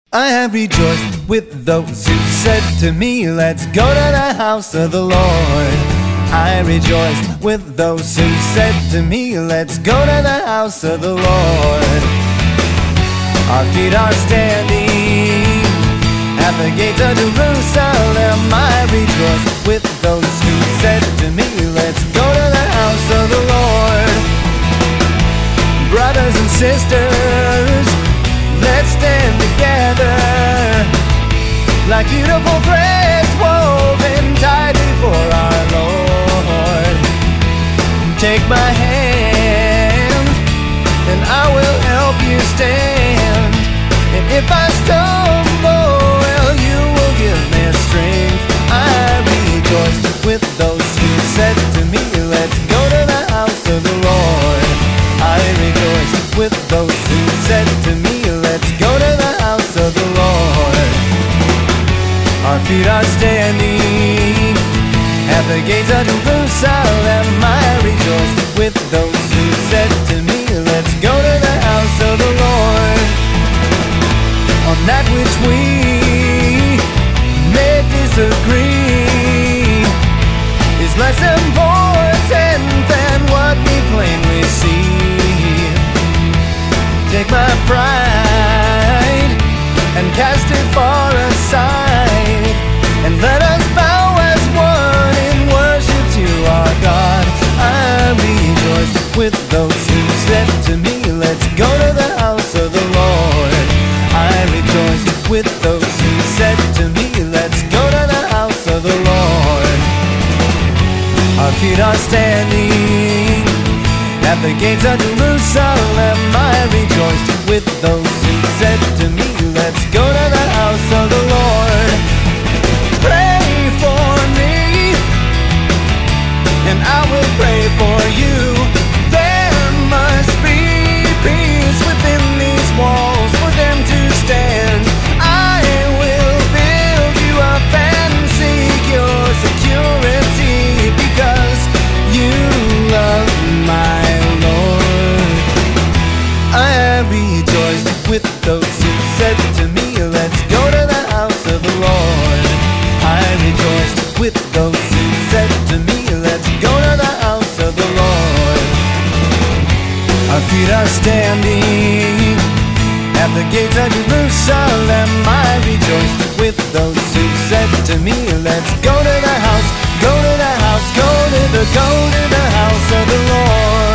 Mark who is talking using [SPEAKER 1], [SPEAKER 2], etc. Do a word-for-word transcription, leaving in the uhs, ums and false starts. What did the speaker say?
[SPEAKER 1] I have rejoiced with those who said to me, let's go to the house of the Lord. I rejoiced with those who said to me, let's go to the house of the Lord. Our feet are standing at the gates of Jerusalem. I rejoice with those who said to me, let's go to the house of the Lord. Brothers and sisters, let's stand together like beautiful threads woven tight before our Lord. Take my hand and I will help you stand. And if I stumble, well, you will give me strength. I rejoice with those who said to me, let's go to the house of the Lord. I rejoice with those who said to me, let's go to the house of the Lord. Our feet are standing at the gates of Jerusalem. I rejoice with those who said to me, let's go to the house of the Lord. On that which we may disagree is less important than what we plainly see. Take my pride and cast it far aside, and let us bow as one in worship to our God. I rejoice with those who said to me, let's go to the house of the Lord. I rejoice with those who said to me, let's go to the house of the Lord. Our feet are standing at the gates of Jerusalem. I rejoiced with those who said to me, let's go to the house of the Lord. Pray for me and I will pray for you. There must be peace within these walls for them to stand. I will build you up and seek your security, because you love my I rejoiced with those who said to me, let's go to the house of the Lord. I rejoiced with those who said to me, let's go to the house of the Lord. Our feet are standing at the gates of Jerusalem. I rejoiced with those who said to me, let's go to the house, go to the house, go to the, go to the house of the Lord.